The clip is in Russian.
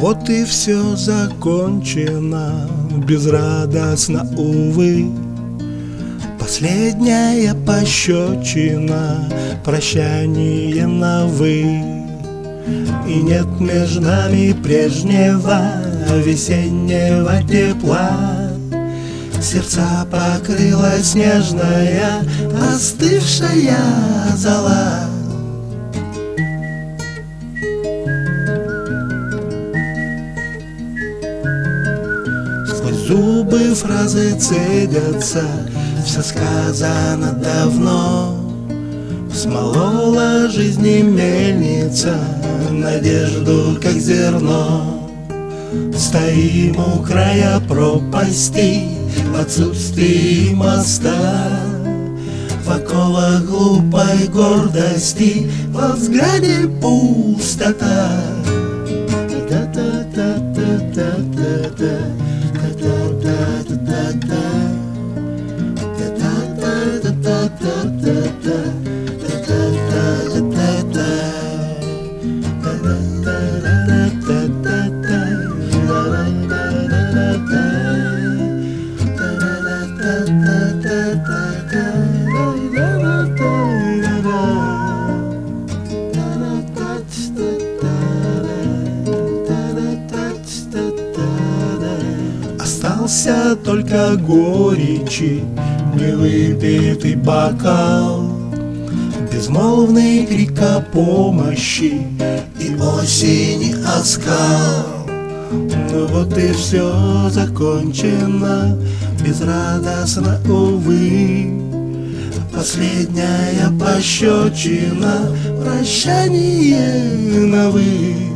Вот и все закончено, безрадостно, увы. Последняя пощечина, прощание на «вы». И нет между нами прежнего весеннего тепла. Сердца покрыла снежная остывшая зола. Сквозь зубы фразы цедятся, все сказано давно. Смолола жизни мельница надежду, как зерно. Стоим у края пропасти в отсутствии моста, в оковах глупой гордости, во взгляде пустота. Остался только горечи невыпитый бокал, безмолвный крик о помощи и осени оскал. Ну вот и все закончено, безрадостно, увы. Последняя пощечина, прощание на «вы».